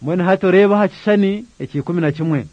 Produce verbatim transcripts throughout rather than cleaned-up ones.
mwene hatoreba hakishani ekikumi na kimwe.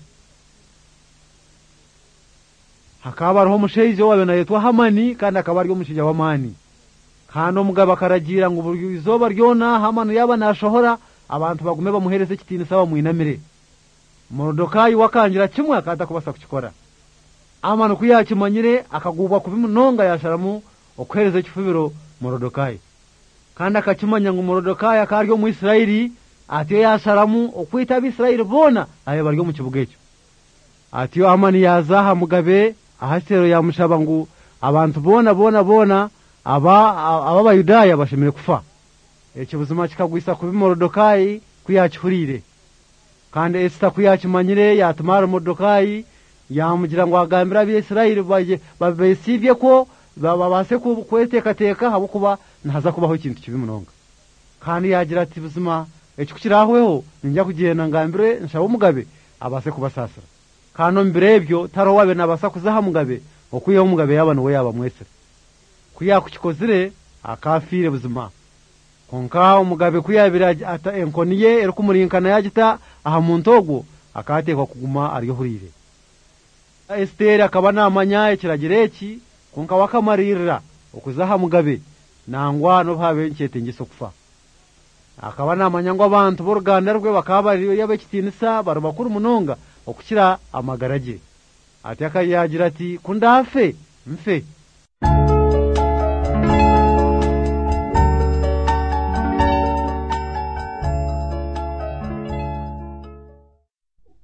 Hakaba roho musheije wabe na yetwa Hamani kandi akaba ari umushija wa Mani. Kano mugaba karagira ngo buryo izoba ryona Hamani yaba nashohora abantu bagume bamuhereze kitini saba muinamire. Morodokai wakangira kimwe akata kubasa kukikora. Amano kuyakimanyire akagubwa kubimunonga yasharamu okwereze kifubiro Morodokai. Kandi akakimanya ngo Morodokai akaryo mu Isiraili atiyo yasharamu okwita abisiraili bona aye baryo mu kibuga ekyo. Atiyo Hamani yazaha mugabe ahasero ya mushaba ngo abantu bona bona bona aba aba bayudaya bashimire kufa. Ekyo buzima kikagwisa kubi Morodokai kuyakihurire. Kandi Esita kuyakimanyire yatumara Morodokai yamugira ngo agambira abisiraili baje babesivye ko babase kweteka teka habo kuba ntaza kubaho ikintu kibi munonga. Kandi yagira ati buzima ekyo kukirahweho ninjya kugenda ngambire nshabo mugabe abase kubasasira. Kano mbirebyo taro wabe nabasa kuzaha mugabe okuyeho mugabe yabano we yaba mwese. Kuya kukikozire akafire buzima. Konka umugabe kuyabira ata enkoniye erukumulinkana yagita aha muntogo akatekwa kuguma ariyo hurire. Esteri akaba namanya ekiragireki konka wakamarira okuzaha mugabe nangwa no babe nkete ngiso kufa. Akaba namanya ngo abantu boruganda rwe bakaba ariyo yabekitinisa baro bakuru munonga okukira amagaraje. Ati akayagira ati kundafe mfe